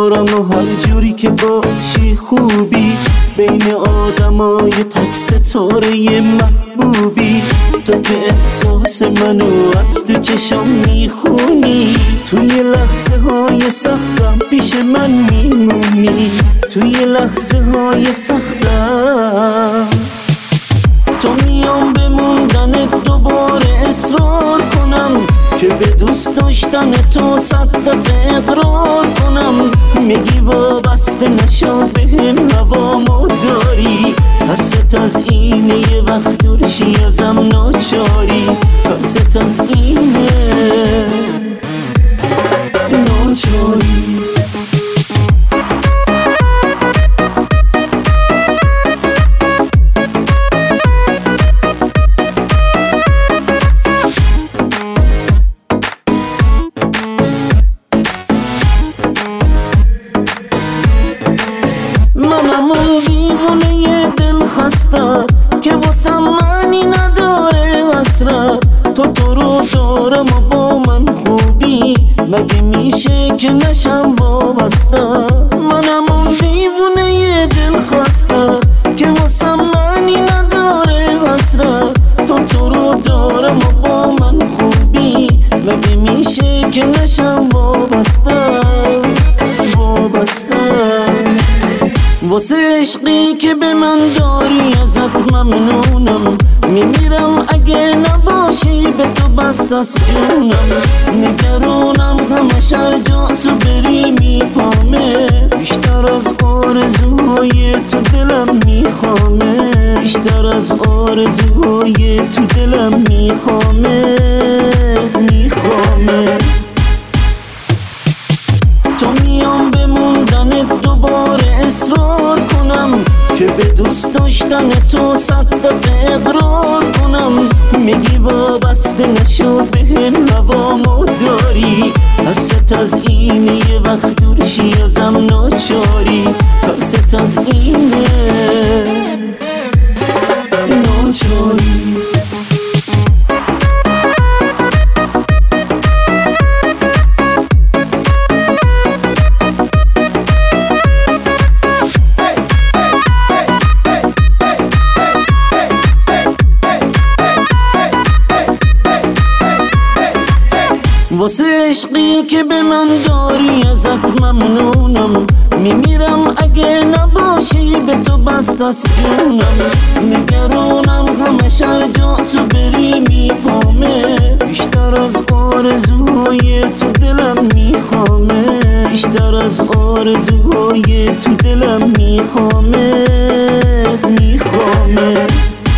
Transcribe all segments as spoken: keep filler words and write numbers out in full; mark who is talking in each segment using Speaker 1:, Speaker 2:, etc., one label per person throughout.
Speaker 1: دارم و هر جوری که باشی خوبی، بین آدمای تک ستاره محبوبی. تو که احساس منو از تو چشم میخونی، توی لحظه های سختم پیش من میمونی، توی لحظه های سختم. تو میام به موندن دوباره اصرار کنم که به دوست داشتن تو صد دفعه اقرار کنم. میگی وابسته نشو بهم هوامو داری، ترست از اینه یه وقت دورشی ازم ناچاری، ترست از اینه ناچاری. منم اون دیوونه ی دل خسته که واسم معنی نداره حسرت. تو تو رو دارم و با من خوبی، مگه میشه که نشم وابسته. منم اون دیوونه ی دل خسته که واسم معنی نداره حسرت. تو تو رو دارم و با من خوبی، مگه میشه که نشم وابسته وابسته. واسه عشقی که به من داری ازت ممنونم، میمیرم اگه نباشی به تو بست از جونم. نگرانم همه شر جا تو بری میپامه، بیشتر از آرزوهای تو دلم میخوامه، بیشتر از آرزوهای تو دلم میخوامه میخوامه. تو میام به موندن دوباره اصرار کنم که به دوست داشتن تو صد دفعه اقرار کنم. میگی وابسته نشو بهم هوامو داری، ترست از اینه یه وقت دورشی ازم ناچاری، ترست از اینه ناچاری. واسه عشقی که به من داری ازت ممنونم، میمیرم اگه نباشی به تو بست از جونم. نگرانم همه شر جا تو بری میپامه، بیشتر از آرزوهای تو دلم میخوامه، بیشتر از آرزوهای تو دلم میخوامه میخوامه.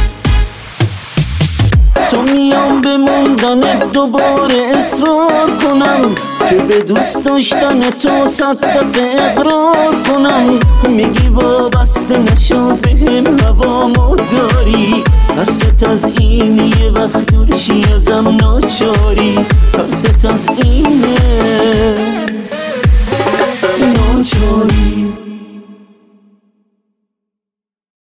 Speaker 1: تو میام به موندن دوباره اصرار کنم که به دوست داشتن تو صد دفعه اقرار کنم. میگی وابسته نشو بهم هوامو داری، ترست از اینه یه وقت دورشی ازم ناچاری، ترست از اینه ناچاری.